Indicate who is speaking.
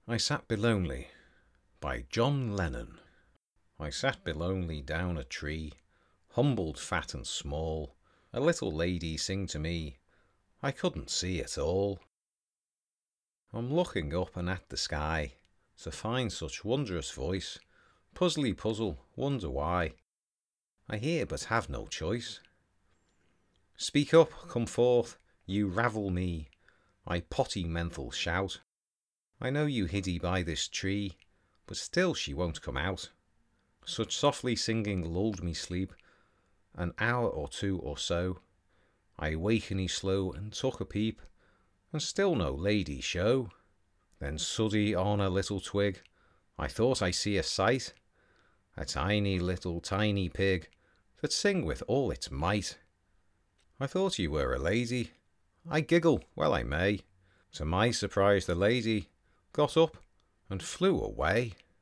Speaker 1: I Sat Belonely by John Lennon. I sat belonely down a tree, humbled, fat and small. A little lady sing to me, I couldn't see it all. I'm looking up and at the sky to find such wondrous voice. Puzzly puzzle, wonder why. I hear but have no choice. Speak up, come forth, you ravel me, I potty menthal shout. I know you hiddy by this tree, but still she won't come out. Such softly singing lulled me sleep, an hour or two or so. I wakeny slow and took a peep, and still no lady show. Then suddy on a little twig, I thought I see a sight, a tiny little tiny pig, that sing with all its might. I thought you were a lady, I giggle, well I may. To my surprise the lady got up and flew away.